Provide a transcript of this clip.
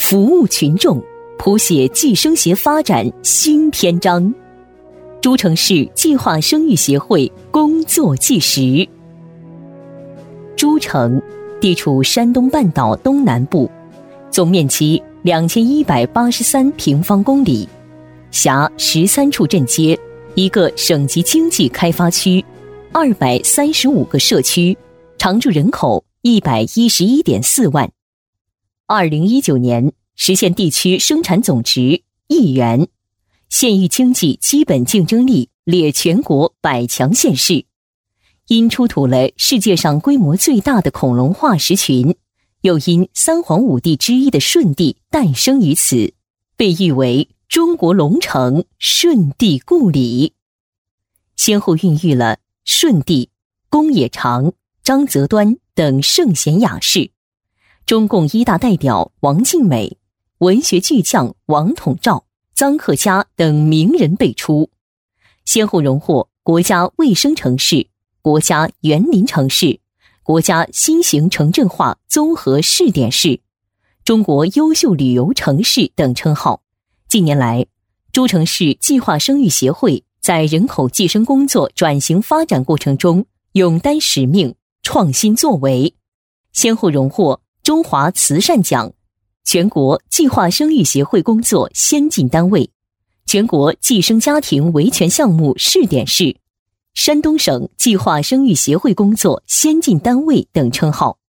服务群众，谱写计生协发展新篇章。诸城市计划生育协会工作纪实。诸城地处山东半岛东南部，总面积2183平方公里，辖13处镇街，1个省级经济开发区，235个社区，常住人口111.4万。2019年实现地区生产总值1元，县域经济基本竞争力列全国100强县市。因出土了世界上规模最大的恐龙化石群，又因三皇五帝之一的舜帝诞生于此，被誉为中国龙城、舜帝故里。先后孕育了舜帝、公冶长、张择端等圣贤雅士，中共一大代表王尽美、文学巨匠王统照、臧克家等名人辈出，先后荣获国家卫生城市、国家园林城市、国家新型城镇化综合试点市、中国优秀旅游城市等称号。近年来，诸城市计划生育协会在人口计生工作转型发展过程中勇担使命、创新作为，先后荣获中华慈善奖、全国计划生育协会工作先进单位、全国计生家庭维权项目试点市、山东省计划生育协会工作先进单位等称号。